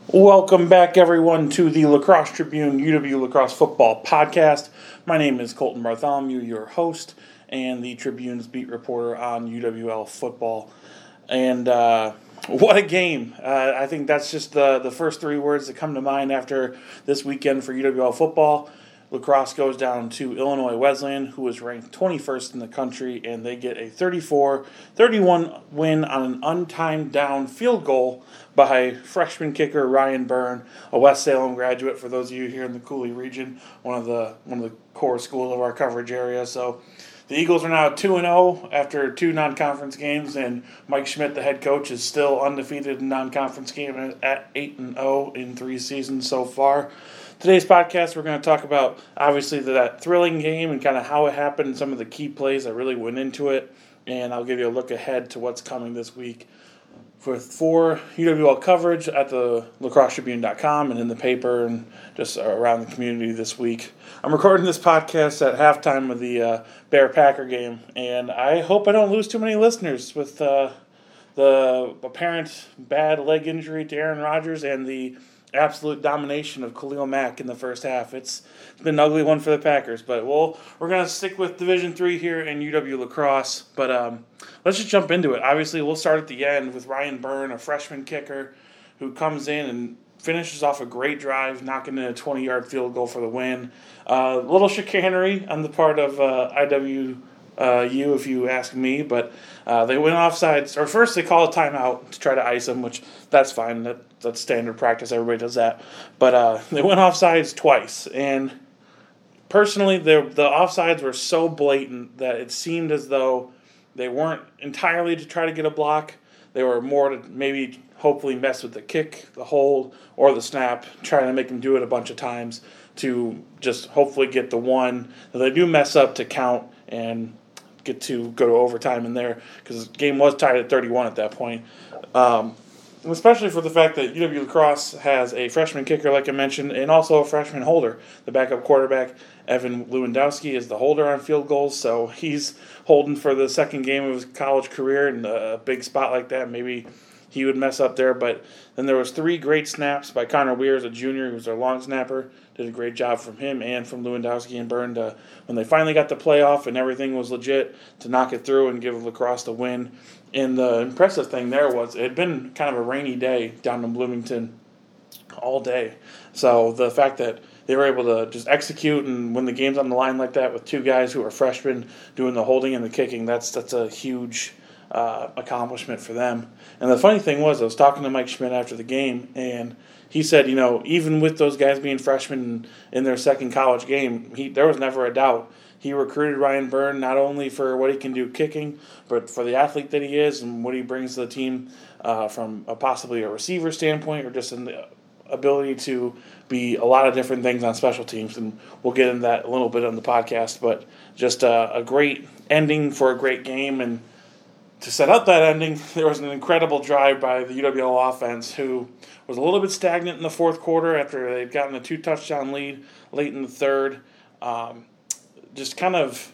Welcome back, everyone, to the Lacrosse Tribune UW Lacrosse Football Podcast. My name is Colton Bartholomew, your host, and the Tribune's beat reporter on UWL football. And what a game. I think that's just the first three words that come to mind after this weekend for UWL football. Lacrosse goes down to Illinois Wesleyan, who is ranked 21st in the country, and they get a 34-31 win on an untimed down field goal by freshman kicker Ryan Byrne, a West Salem graduate. For those of you here in the Cooley region, one of the core schools of our coverage area. So the Eagles are now 2-0 after two non-conference games, and Mike Schmidt, the head coach, is still undefeated in non-conference games at 8-0 in 3 seasons so far. Today's podcast, we're going to talk about, obviously, that thrilling game and kind of how it happened, some of the key plays that really went into it, and I'll give you a look ahead to what's coming this week for UWL coverage at the lacrossetribune.com and in the paper and just around the community this week. I'm recording this podcast at halftime of the Bear-Packer game, and I hope I don't lose too many listeners with the apparent bad leg injury to Aaron Rodgers and the absolute domination of Khalil Mack in the first half. It's been an ugly one for the Packers, but we're going to stick with Division III here in UW Lacrosse. But let's just jump into it. Obviously, we'll start at the end with Ryan Byrne, a freshman kicker who comes in and finishes off a great drive, knocking in a 20-yard field goal for the win. A little chicanery on the part of IWU, if you ask me, but they went offsides, or first they call a timeout to try to ice him, which that's fine. That's standard practice. Everybody does that. But they went offsides twice, and personally, the offsides were so blatant that it seemed as though they weren't entirely to try to get a block. They were more to maybe hopefully mess with the kick, the hold, or the snap, trying to make them do it a bunch of times to just hopefully get the one that they do mess up to count and get to go to overtime in there, because the game was tied at 31 at that point. Especially for the fact that UW Lacrosse has a freshman kicker, like I mentioned, and also a freshman holder. The backup quarterback, Evan Lewandowski, is the holder on field goals, so he's holding for the second game of his college career, and a big spot like that, maybe he would mess up there. But then there was 3 great snaps by Connor Weirs, a junior, who's their long snapper. Did a great job from him and from Lewandowski and Byrne when they finally got the playoff and everything was legit, to knock it through and give Lacrosse the win. And the impressive thing there was it had been kind of a rainy day down in Bloomington all day. So the fact that they were able to just execute, and when the game's on the line like that with 2 guys who are freshmen doing the holding and the kicking, that's a huge accomplishment for them. And the funny thing was, I was talking to Mike Schmidt after the game, and he said, even with those guys being freshmen in their second college game, there was never a doubt. He recruited Ryan Byrne not only for what he can do kicking, but for the athlete that he is and what he brings to the team from possibly a receiver standpoint, or just in the ability to be a lot of different things on special teams. And we'll get into that a little bit on the podcast. But just a great ending for a great game. And to set up that ending, there was an incredible drive by the UWL offense, who was a little bit stagnant in the fourth quarter after they'd gotten a 2-touchdown lead late in the third. Just kind of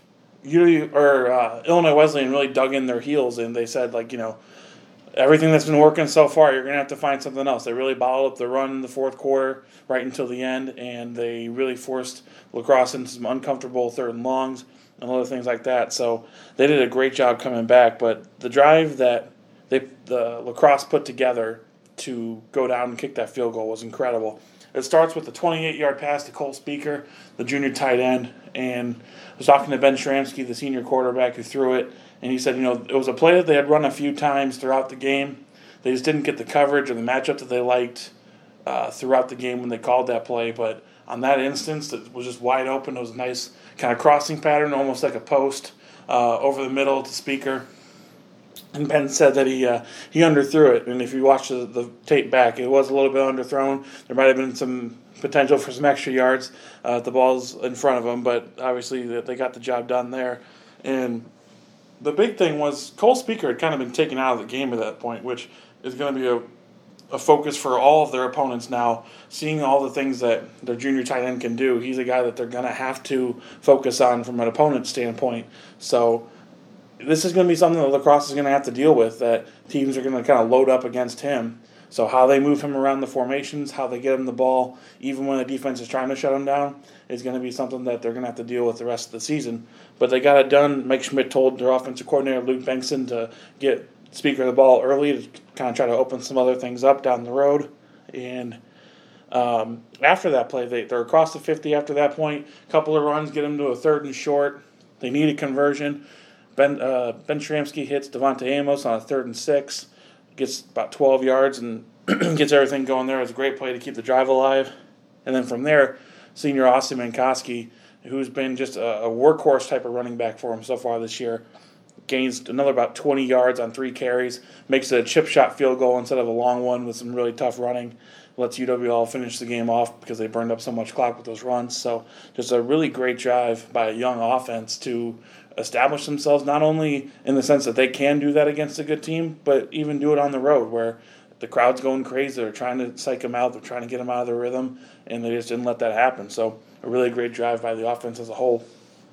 Illinois Wesleyan really dug in their heels, and they said, everything that's been working so far, you're going to have to find something else. They really bottled up the run in the fourth quarter right until the end, and they really forced Lacrosse into some uncomfortable third and longs and other things like that. So they did a great job coming back. But the drive that the Lacrosse put together to go down and kick that field goal was incredible. It starts with a 28-yard pass to Cole Speaker, the junior tight end, and I was talking to Ben Shramsky, the senior quarterback who threw it, and he said, it was a play that they had run a few times throughout the game. They just didn't get the coverage or the matchup that they liked throughout the game when they called that play, but on that instance, it was just wide open. It was a nice kind of crossing pattern, almost like a post over the middle to Speaker. And Ben said that he underthrew it, and if you watch the tape back, it was a little bit underthrown. There might have been some potential for some extra yards. The ball's in front of him, but obviously they got the job done there. And the big thing was Cole Speaker had kind of been taken out of the game at that point, which is going to be a focus for all of their opponents now, seeing all the things that their junior tight end can do. He's a guy that they're going to have to focus on from an opponent standpoint. So this is going to be something that Lacrosse is going to have to deal with, that teams are going to kind of load up against him. So how they move him around the formations, how they get him the ball, even when the defense is trying to shut him down, is going to be something that they're going to have to deal with the rest of the season. But they got it done. Mike Schmidt told their offensive coordinator, Luke Bengtson, to get Speaker the ball early to kind of try to open some other things up down the road. And after that play, they're across the 50 after that point. A couple of runs, get them to a 3rd and short. They need a conversion. Ben Shramsky hits Devontae Amos on a 3rd and 6. Gets about 12 yards and gets everything going there. It was a great play to keep the drive alive. And then from there, senior Austin Mankoski, who's been just a workhorse type of running back for him so far this year, gains another about 20 yards on 3 carries, makes it a chip shot field goal instead of a long one with some really tough running. Lets UWL finish the game off because they burned up so much clock with those runs. So just a really great drive by a young offense to establish themselves, not only in the sense that they can do that against a good team, but even do it on the road where the crowd's going crazy. They're trying to psych them out. They're trying to get them out of their rhythm, and they just didn't let that happen. So a really great drive by the offense as a whole.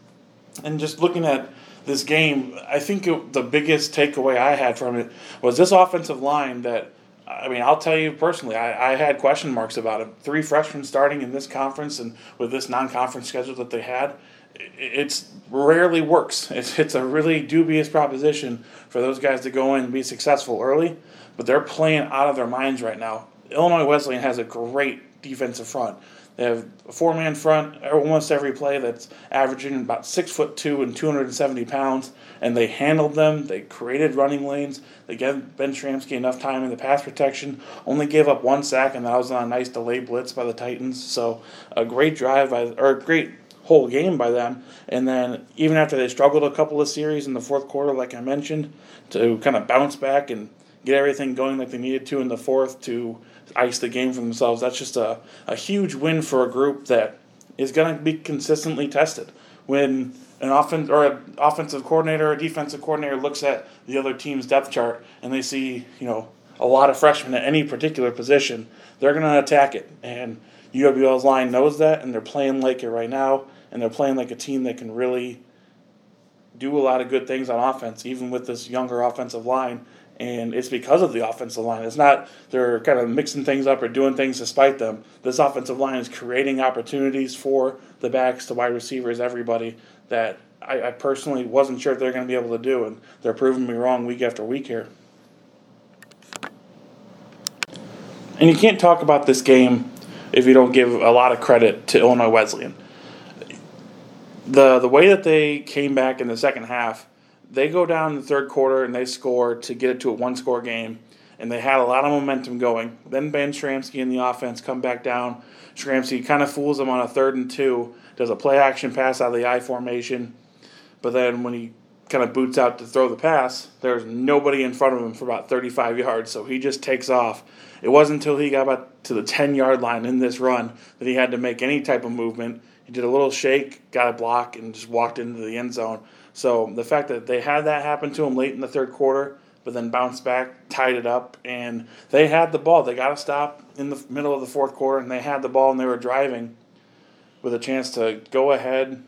And just looking at this game, I think the biggest takeaway I had from it was this offensive line that, I mean, I'll tell you personally, I had question marks about it. 3 freshmen starting in this conference and with this non-conference schedule that they had, it rarely works. It's a really dubious proposition for those guys to go in and be successful early, but they're playing out of their minds right now. Illinois Wesleyan has a great defensive front. They have a 4-man front almost every play that's averaging about 6'2" and 270 pounds, and they handled them. They created running lanes. They gave Ben Shramsky enough time in the pass protection. Only gave up 1 sack, and that was on a nice delay blitz by the Titans. So a great drive a great whole game by them. And then even after they struggled a couple of series in the 4th quarter, like I mentioned, to kind of bounce back and get everything going like they needed to in the 4th to ice the game for themselves. That's just a huge win for a group that is going to be consistently tested. When an offensive coordinator or defensive coordinator looks at the other team's depth chart and they see, a lot of freshmen at any particular position, they're going to attack it. And UWL's line knows that, and they're playing like it right now, and they're playing like a team that can really do a lot of good things on offense, even with this younger offensive line. And it's because of the offensive line. It's not they're kind of mixing things up or doing things to spite them. This offensive line is creating opportunities for the backs, the wide receivers, everybody that I personally wasn't sure if they're going to be able to do, and they're proving me wrong week after week here. And you can't talk about this game if you don't give a lot of credit to Illinois Wesleyan. The way that they came back in the second half, they go down in the 3rd quarter and they score to get it to a 1-score game, and they had a lot of momentum going. Then Ben Shramsky and the offense come back down. Shramsky kind of fools them on a 3rd and 2, does a play-action pass out of the I formation, but then when he kind of boots out to throw the pass, there's nobody in front of him for about 35 yards, so he just takes off. It wasn't until he got about to the 10-yard line in this run that he had to make any type of movement. He did a little shake, got a block, and just walked into the end zone. So the fact that they had that happen to him late in the 3rd quarter, but then bounced back, tied it up, and they had the ball. They got a stop in the middle of the 4th quarter, and they had the ball, and they were driving with a chance to go ahead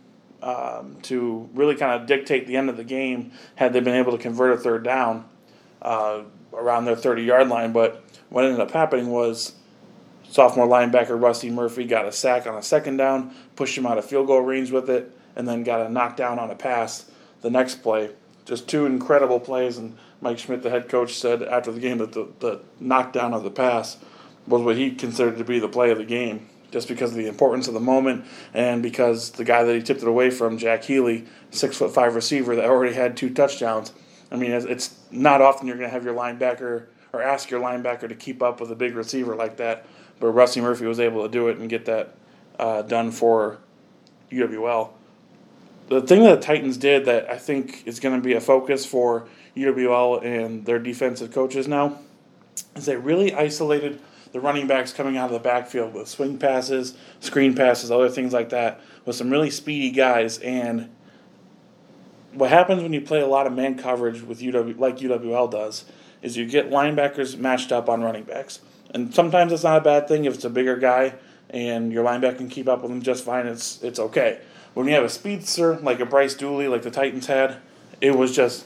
to really kind of dictate the end of the game had they been able to convert a 3rd down around their 30-yard line. But what ended up happening was sophomore linebacker Rusty Murphy got a sack on a 2nd down, pushed him out of field goal range with it, and then got a knockdown on a pass the next play. Just 2 incredible plays, and Mike Schmidt, the head coach, said after the game that the knockdown of the pass was what he considered to be the play of the game, just because of the importance of the moment and because the guy that he tipped it away from, Jack Healy, 6'5" receiver that already had 2 touchdowns. I mean, it's not often you're going to have your linebacker or ask your linebacker to keep up with a big receiver like that, but Rusty Murphy was able to do it and get that done for UWL. The thing that the Titans did that I think is going to be a focus for UWL and their defensive coaches now is they really isolated the running backs coming out of the backfield with swing passes, screen passes, other things like that, with some really speedy guys. And what happens when you play a lot of man coverage with like UWL does is you get linebackers matched up on running backs. And sometimes it's not a bad thing if it's a bigger guy and your linebacker can keep up with him just fine. It's okay. When you have a speedster like a Bryce Dooley, like the Titans had, it was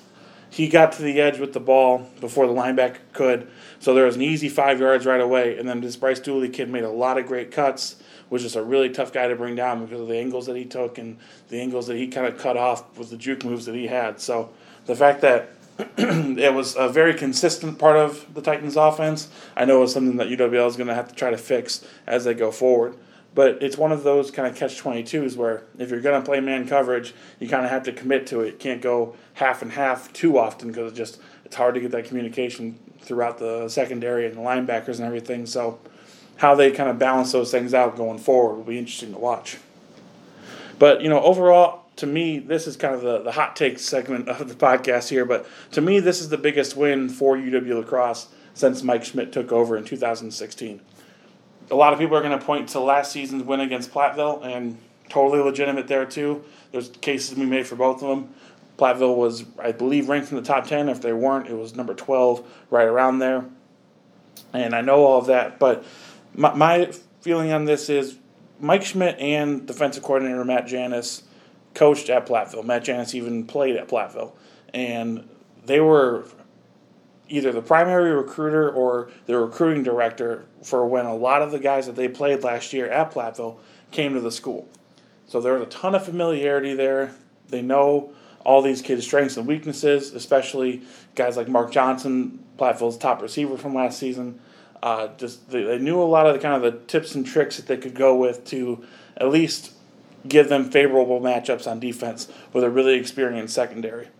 he got to the edge with the ball before the linebacker could. So there was an easy 5 yards right away. And then this Bryce Dooley kid made a lot of great cuts, was just a really tough guy to bring down because of the angles that he took and the angles that he kind of cut off with the juke moves that he had. So the fact that it was a very consistent part of the Titans' offense, I know is something that UWL is going to have to try to fix as they go forward. But it's one of those kind of catch-22s where if you're going to play man coverage, you kind of have to commit to it. You can't go half and half too often because it's hard to get that communication throughout the secondary and the linebackers and everything. So how they kind of balance those things out going forward will be interesting to watch. But, overall, to me, this is kind of the hot take segment of the podcast here. But to me, this is the biggest win for UW La Crosse since Mike Schmidt took over in 2016. A lot of people are going to point to last season's win against Platteville, and totally legitimate there too. There's cases to be made for both of them. Platteville was, I believe, ranked in the top 10. If they weren't, it was number 12, right around there. And I know all of that, but my feeling on this is Mike Schmidt and defensive coordinator Matt Janis coached at Platteville. Matt Janis even played at Platteville. And they were either the primary recruiter or the recruiting director for when a lot of the guys that they played last year at Platteville came to the school. So there was a ton of familiarity there. They know all these kids' strengths and weaknesses, especially guys like Mark Johnson, Platteville's top receiver from last season. They knew a lot of the tips and tricks that they could go with to at least give them favorable matchups on defense with a really experienced secondary.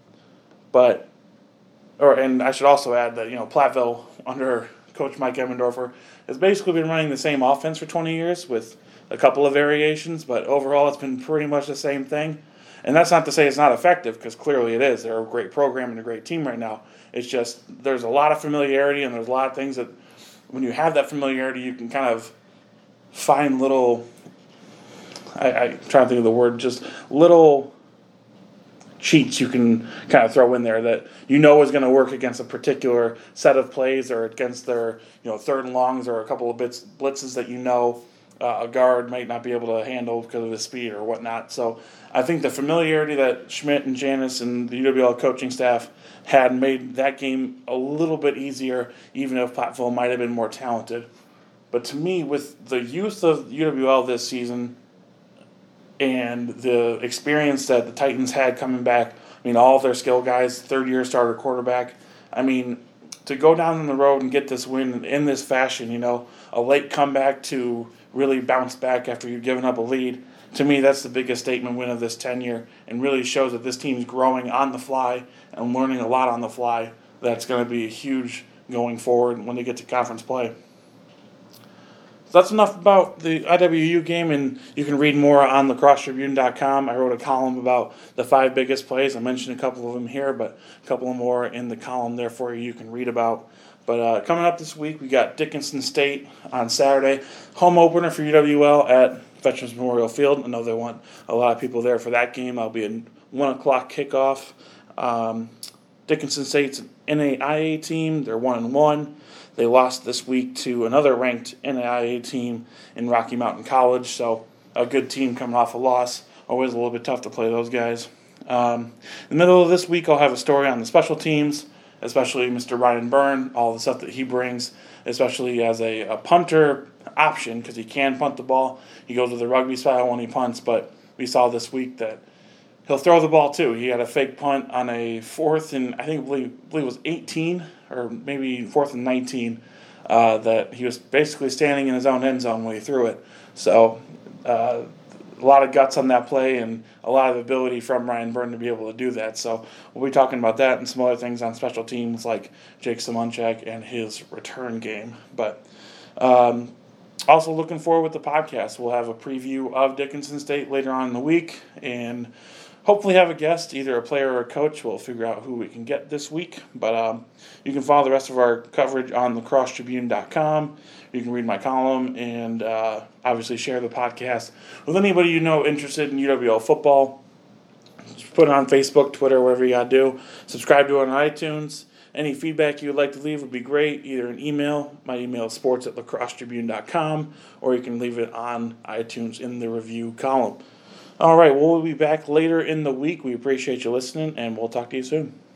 And I should also add that, Platteville, under Coach Mike Emmendorfer, has basically been running the same offense for 20 years with a couple of variations, but overall it's been pretty much the same thing. And that's not to say it's not effective, because clearly it is. They're a great program and a great team right now. It's just there's a lot of familiarity, and there's a lot of things that when you have that familiarity, you can kind of find little, I'm trying to think of the word, just little cheats you can kind of throw in there that is going to work against a particular set of plays or against their third and longs or a couple of blitzes that a guard might not be able to handle because of his speed or whatnot. So I think the familiarity that Schmidt and Janis and the UWL coaching staff had made that game a little bit easier, even if Platteville might have been more talented. But to me, with the youth of UWL this season and the experience that the Titans had coming back, all of their skill guys, third-year starter quarterback, to go down the road and get this win in this fashion, a late comeback to really bounce back after you've given up a lead, to me that's the biggest statement win of this tenure and really shows that this team's growing on the fly and learning a lot on the fly. That's going to be huge going forward when they get to conference play. So that's enough about the IWU game, and you can read more on lacrossetribune.com. I wrote a column about the 5 biggest plays. I mentioned a couple of them here, but a couple more in the column there for you can read about. But coming up this week, we got Dickinson State on Saturday. Home opener for UWL at Veterans Memorial Field. I know they want a lot of people there for that game. That'll be a 1 o'clock kickoff. Dickinson State's an NAIA team. They're 1-1. They lost this week to another ranked NAIA team in Rocky Mountain College, so a good team coming off a loss. Always a little bit tough to play those guys. In the middle of this week, I'll have a story on the special teams, especially Mr. Ryan Byrne, all the stuff that he brings, especially as a punter option, because he can punt the ball. He goes with the rugby style when he punts, but we saw this week that he'll throw the ball too. He had a fake punt on a 4th and I believe it was 18 or maybe 4th and 19 that he was basically standing in his own end zone when he threw it. So a lot of guts on that play and a lot of ability from Ryan Byrne to be able to do that. So we'll be talking about that and some other things on special teams like Jake Simonchak and his return game. But also looking forward with the podcast. We'll have a preview of Dickinson State later on in the week and hopefully have a guest, either a player or a coach. We'll figure out who we can get this week. But you can follow the rest of our coverage on lacrossetribune.com. You can read my column and obviously share the podcast with anybody interested in UWL football. Just put it on Facebook, Twitter, whatever you got to do. Subscribe to it on iTunes. Any feedback you would like to leave would be great. Either an email. My email is sports@lacrossetribune.com, or you can leave it on iTunes in the review column. All right, we'll be back later in the week. We appreciate you listening, and we'll talk to you soon.